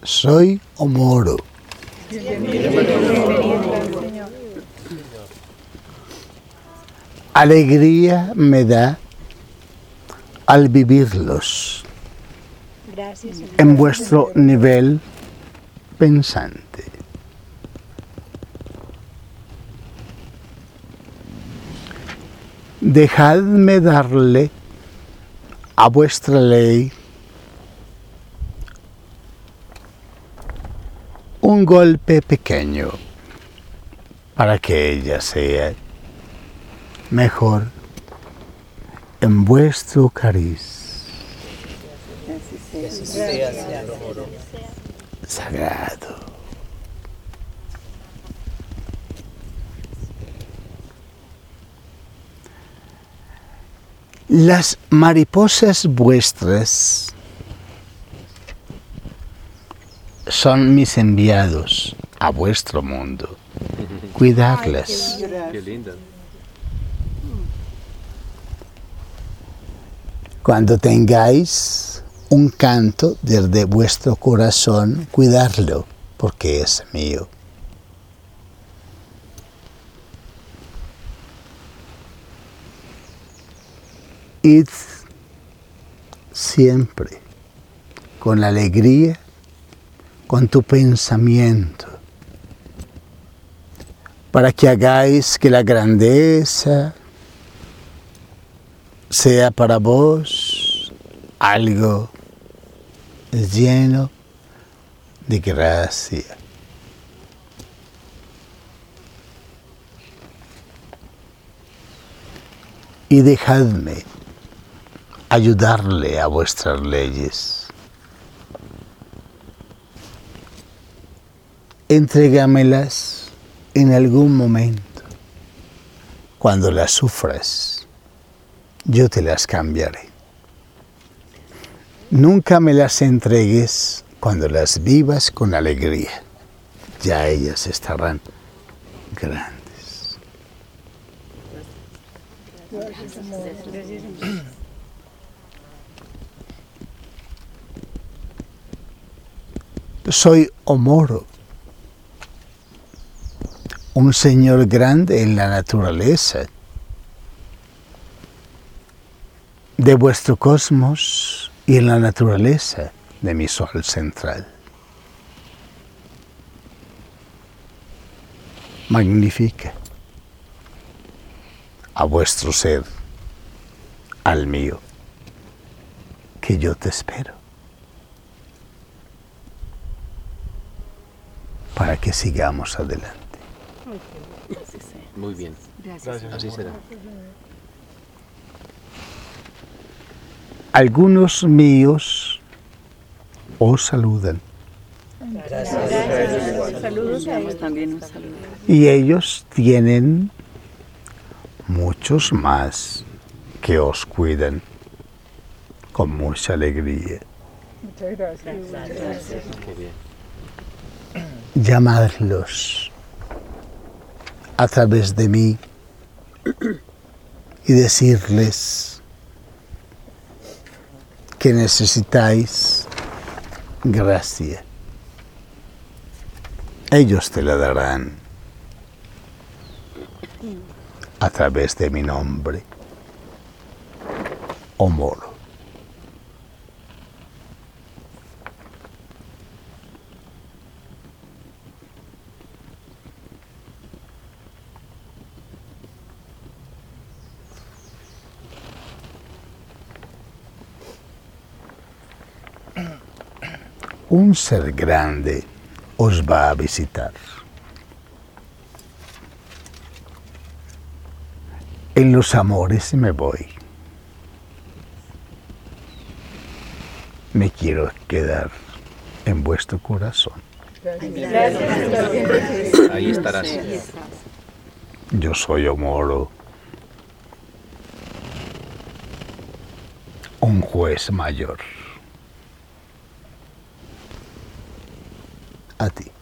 Soy Omoro. Alegría me da al vivirlos en vuestro nivel pensante. Dejadme darle a vuestra ley un golpe pequeño para que ella sea mejor en vuestro cariz sagrado. Las mariposas vuestras son mis enviados a vuestro mundo. Cuidarlas. Qué linda. Cuando tengáis un canto desde vuestro corazón, cuidarlo, porque es mío. Id siempre con alegría, con tu pensamiento, para que hagáis que la grandeza sea para vos algo lleno de gracia. Y dejadme ayudarle a vuestras leyes. Entrégamelas en algún momento. Cuando las sufras, yo te las cambiaré. Nunca me las entregues cuando las vivas con alegría. Ya ellas estarán grandes. Soy Omoro, un señor grande en la naturaleza, de vuestro cosmos y en la naturaleza de mi sol central. Magnifica a vuestro ser, al mío, que yo te espero, para que sigamos adelante. Muy bien. Gracias. Así será. Algunos míos os saludan. Saludos a ellos. También un saludo. Y ellos tienen muchos más que os cuidan con mucha alegría. Muchas gracias. Qué bien. Llamadlos a través de mí y decirles que necesitáis gracia. Ellos te la darán a través de mi nombre, Omoro. Un ser grande os va a visitar. En los amores me voy. Me quiero quedar en vuestro corazón. Ahí estarás. Yo soy Omoro, un juez mayor. A ti.